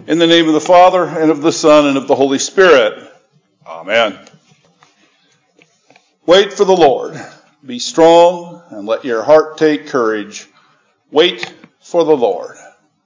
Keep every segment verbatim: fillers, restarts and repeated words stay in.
In the name of the Father, and of the Son, and of the Holy Spirit. Amen. Wait for the Lord. Be strong, and let your heart take courage. Wait for the Lord.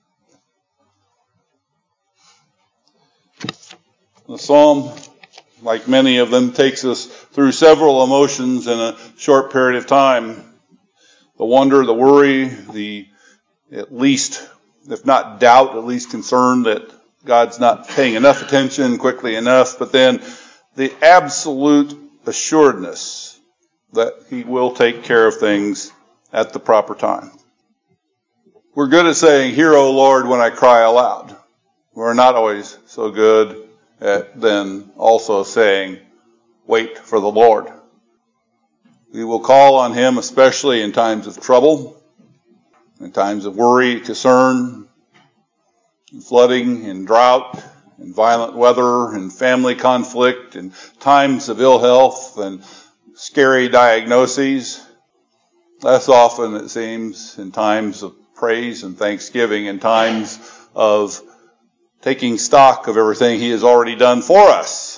The psalm, like many of them, takes us through several emotions in a short period of time. The wonder, the worry, the at least, if not doubt, at least concern that God's not paying enough attention quickly enough, but then the absolute assuredness that He will take care of things at the proper time. We're good at saying, "Hear, O Lord, when I cry aloud." We're not always so good at then also saying, "Wait for the Lord." We will call on Him especially in times of trouble, in times of worry, concern, in flooding, in drought, in violent weather, in family conflict, in times of ill health and scary diagnoses. Less often, it seems, in times of praise and thanksgiving, in times of taking stock of everything He has already done for us.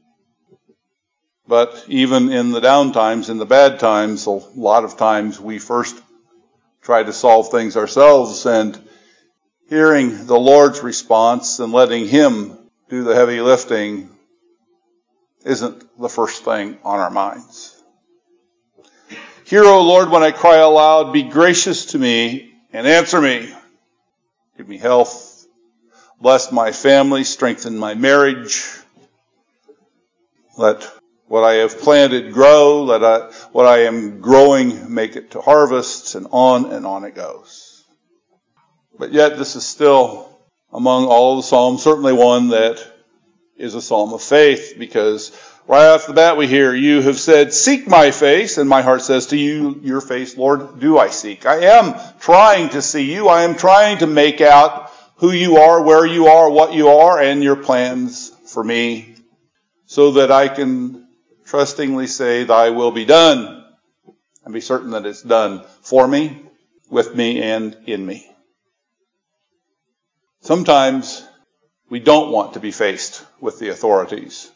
But even in the down times, in the bad times, a lot of times we first try to solve things ourselves, and hearing the Lord's response and letting Him do the heavy lifting isn't the first thing on our minds. Hear, O Lord, when I cry aloud, be gracious to me and answer me. Give me health, bless my family, strengthen my marriage. Let what I have planted grow, let I, what I am growing make it to harvest, and on and on it goes. But yet this is still, among all the Psalms, certainly one that is a psalm of faith, because right off the bat we hear, you have said, seek my face, and my heart says to you, your face, Lord, do I seek. I am trying to see you. I am trying to make out who you are, where you are, what you are, and your plans for me, so that I can trustingly say, thy will be done, and be certain that it's done for me, with me, and in me. Sometimes we don't want to be faced with the authorities.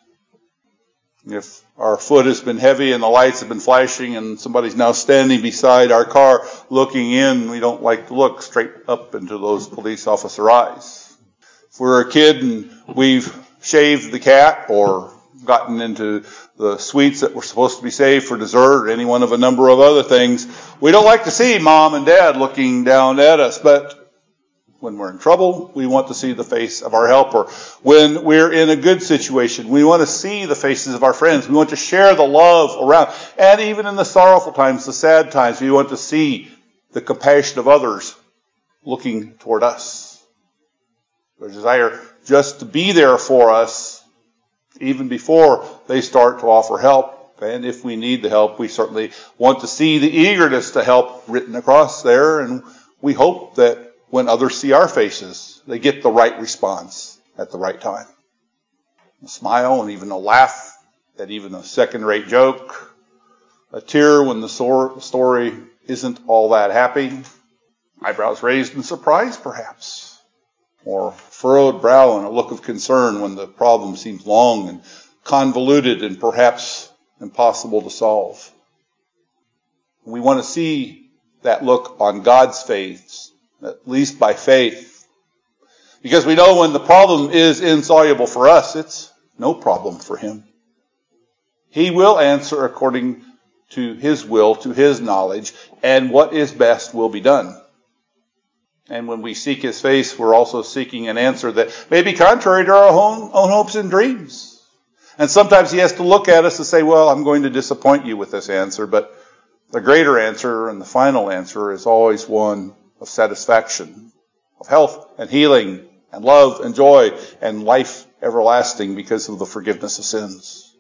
If our foot has been heavy and the lights have been flashing and somebody's now standing beside our car looking in, we don't like to look straight up into those police officer eyes. If we're a kid and we've shaved the cat or gotten into the sweets that were supposed to be saved for dessert or any one of a number of other things, we don't like to see mom and dad looking down at us. But when we're in trouble, we want to see the face of our helper. When we're in a good situation, we want to see the faces of our friends. We want to share the love around. And even in the sorrowful times, the sad times, we want to see the compassion of others looking toward us. We desire just to be there for us even before they start to offer help. And if we need the help, we certainly want to see the eagerness to help written across there. And we hope that when others see our faces, they get the right response at the right time. A smile and even a laugh at even a second-rate joke. A tear when the story isn't all that happy. Eyebrows raised in surprise, perhaps. Or furrowed brow and a look of concern when the problem seems long and convoluted and perhaps impossible to solve. We want to see that look on God's face, at least by faith. Because we know when the problem is insoluble for us, it's no problem for Him. He will answer according to His will, to His knowledge, and what is best will be done. And when we seek His face, we're also seeking an answer that may be contrary to our own, own hopes and dreams. And sometimes He has to look at us and say, well, I'm going to disappoint you with this answer, but the greater answer and the final answer is always one of satisfaction, of health and healing and love and joy and life everlasting because of the forgiveness of sins.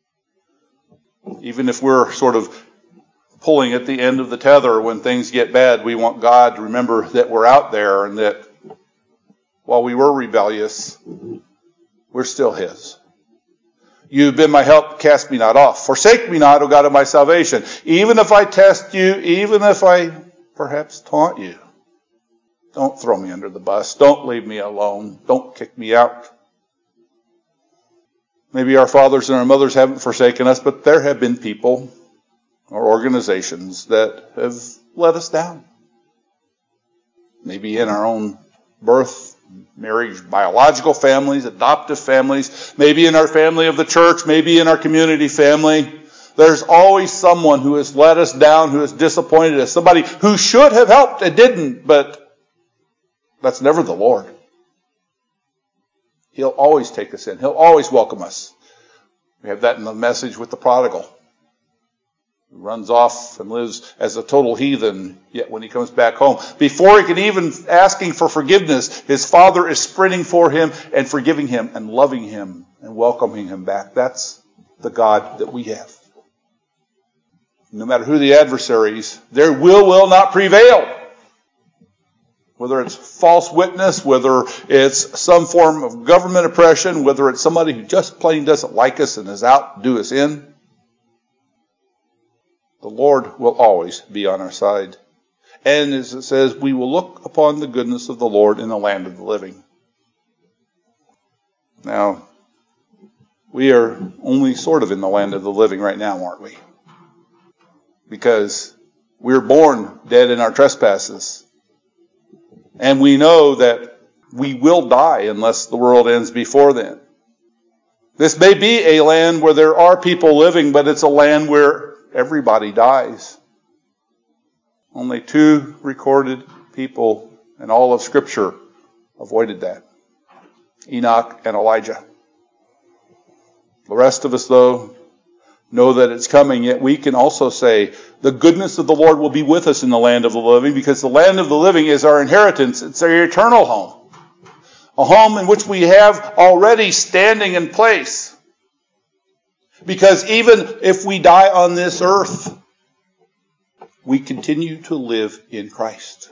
Even if we're sort of pulling at the end of the tether when things get bad, we want God to remember that we're out there and that while we were rebellious, we're still His. You've been my help, cast me not off. Forsake me not, O God of my salvation. Even if I test you, even if I perhaps taunt you, Don't throw me under the bus. Don't leave me alone. Don't kick me out. Maybe our fathers and our mothers haven't forsaken us, but there have been people or organizations that have let us down. Maybe in our own birth, marriage, biological families, adoptive families, maybe in our family of the church, maybe in our community family. There's always someone who has let us down, who has disappointed us, somebody who should have helped and didn't, but that's never the Lord. He'll always take us in. He'll always welcome us. We have that in the message with the prodigal. He runs off and lives as a total heathen, yet when he comes back home, before he can even asking for forgiveness, his father is sprinting for him and forgiving him and loving him and welcoming him back. That's the God that we have. No matter who the adversaries, their will will not prevail. Whether it's false witness, whether it's some form of government oppression, whether it's somebody who just plain doesn't like us and is out to do us in, the Lord will always be on our side. And as it says, we will look upon the goodness of the Lord in the land of the living. Now, we are only sort of in the land of the living right now, aren't we? Because we're born dead in our trespasses. And we know that we will die unless the world ends before then. This may be a land where there are people living, but it's a land where everybody dies. Only two recorded people in all of Scripture avoided that. Enoch and Elijah. The rest of us, though, know that it's coming, yet we can also say the goodness of the Lord will be with us in the land of the living, because the land of the living is our inheritance. It's our eternal home. A home in which we have already standing in place. Because even if we die on this earth, we continue to live in Christ.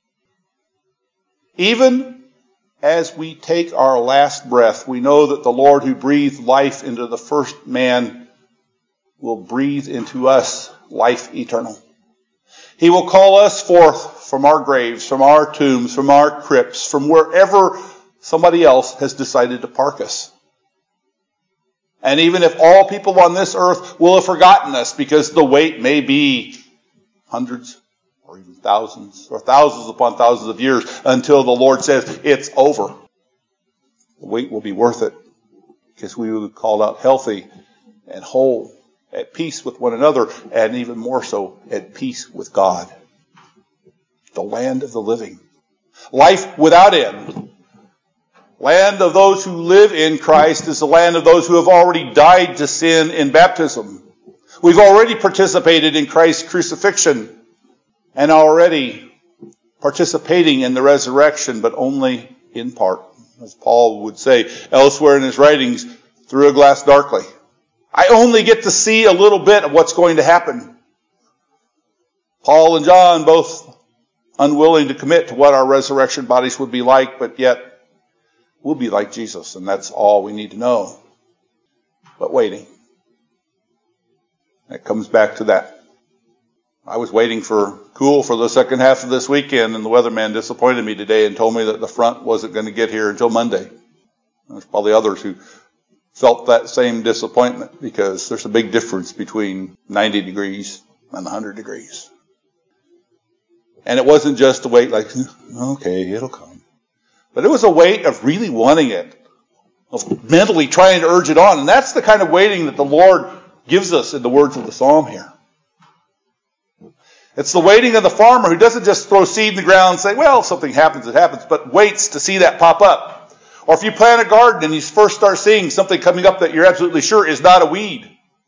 Even as we take our last breath, we know that the Lord who breathed life into the first man will breathe into us life eternal. He will call us forth from our graves, from our tombs, from our crypts, from wherever somebody else has decided to park us. And even if all people on this earth will have forgotten us, because the wait may be hundreds or even thousands or thousands upon thousands of years until the Lord says it's over, the wait will be worth it, because we will be called out healthy and whole, at peace with one another, and even more so, at peace with God. The land of the living. Life without end. Land of those who live in Christ is the land of those who have already died to sin in baptism. We've already participated in Christ's crucifixion and already participating in the resurrection, but only in part. As Paul would say elsewhere in his writings, through a glass darkly. I only get to see a little bit of what's going to happen. Paul and John both unwilling to commit to what our resurrection bodies would be like, but yet we'll be like Jesus, and that's all we need to know. But waiting. It comes back to that. I was waiting for cool for the second half of this weekend, and the weatherman disappointed me today and told me that the front wasn't going to get here until Monday. There's probably others who felt that same disappointment, because there's a big difference between ninety degrees and one hundred degrees. And it wasn't just a wait like, okay, it'll come. But it was a wait of really wanting it, of mentally trying to urge it on. And that's the kind of waiting that the Lord gives us in the words of the psalm here. It's the waiting of the farmer who doesn't just throw seed in the ground and say, well, if something happens, it happens, but waits to see that pop up. Or if you plant a garden and you first start seeing something coming up that you're absolutely sure is not a weed.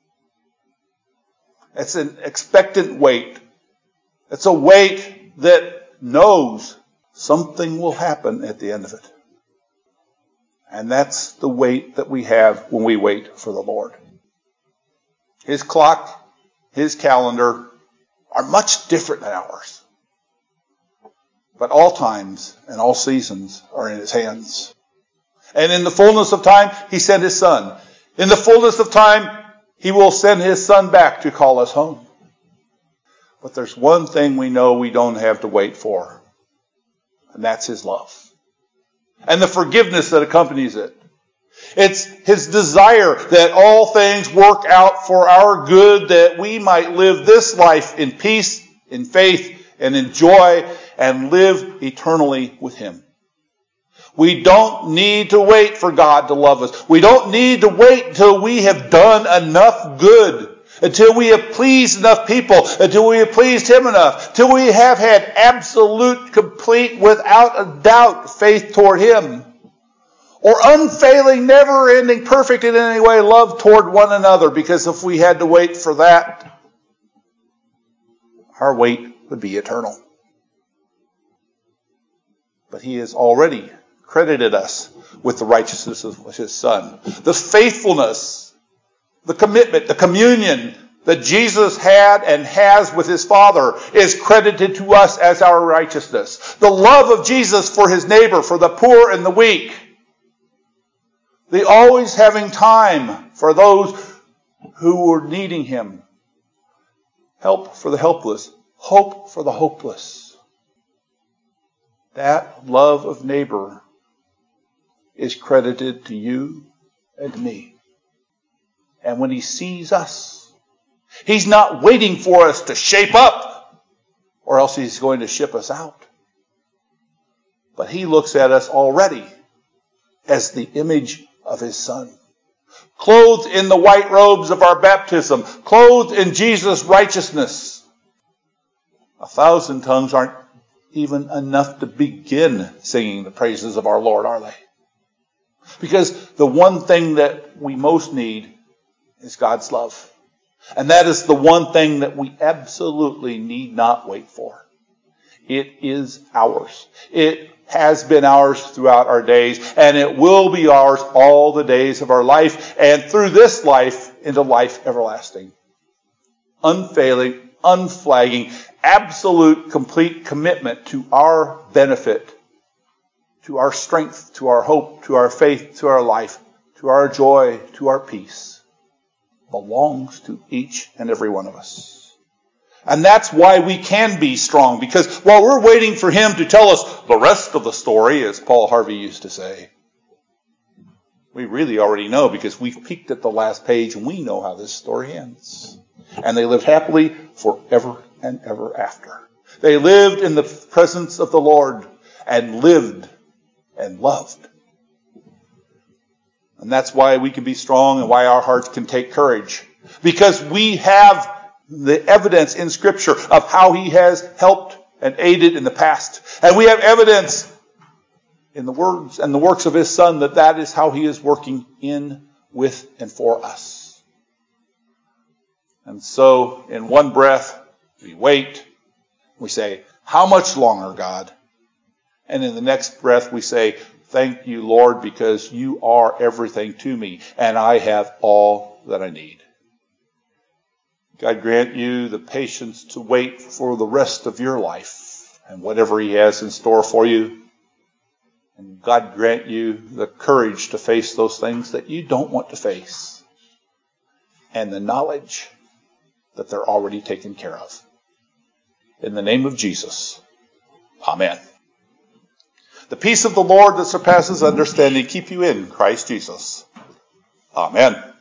It's an expectant wait. It's a wait that knows something will happen at the end of it. And that's the wait that we have when we wait for the Lord. His clock, His calendar are much different than ours. But all times and all seasons are in His hands. And in the fullness of time, He sent His Son. In the fullness of time, He will send His Son back to call us home. But there's one thing we know we don't have to wait for. And that's his love. And the forgiveness that accompanies it. It's his desire that all things work out for our good, that we might live this life in peace, in faith, and in joy, and live eternally with him. We don't need to wait for God to love us. We don't need to wait until we have done enough good, until we have pleased enough people, until we have pleased him enough, until we have had absolute, complete, without a doubt, faith toward him. Or unfailing, never-ending, perfect in any way love toward one another. Because if we had to wait for that, our wait would be eternal. But he has already credited us with the righteousness of his Son. The faithfulness, the commitment, the communion that Jesus had and has with his Father is credited to us as our righteousness. The love of Jesus for his neighbor, for the poor and the weak. The always having time for those who were needing him. Help for the helpless. Hope for the hopeless. That love of neighbor is credited to you and to me. And when he sees us, he's not waiting for us to shape up, or else he's going to ship us out. But he looks at us already as the image of his Son. Clothed in the white robes of our baptism. Clothed in Jesus' righteousness. A thousand tongues aren't even enough to begin singing the praises of our Lord, are they? Because the one thing that we most need is God's love. And that is the one thing that we absolutely need not wait for. It is ours. It has been ours throughout our days, and it will be ours all the days of our life, and through this life into life everlasting. Unfailing, unflagging, absolute, complete commitment to our benefit, to our strength, to our hope, to our faith, to our life, to our joy, to our peace, belongs to each and every one of us. And that's why we can be strong, because while we're waiting for him to tell us the rest of the story, as Paul Harvey used to say, we really already know, because we've peeked at the last page and we know how this story ends. And they lived happily forever and ever after. They lived in the presence of the Lord and lived and loved. And that's why we can be strong and why our hearts can take courage. Because we have the evidence in Scripture of how he has helped and aided in the past. And we have evidence in the words and the works of his Son that that is how he is working in, with, and for us. And so, in one breath, we wait. We say, how much longer, God? And in the next breath, we say, thank you, Lord, because you are everything to me, and I have all that I need. God grant you the patience to wait for the rest of your life and whatever he has in store for you. And God grant you the courage to face those things that you don't want to face. And the knowledge that they're already taken care of. In the name of Jesus. Amen. The peace of the Lord that surpasses understanding keep you in Christ Jesus. Amen.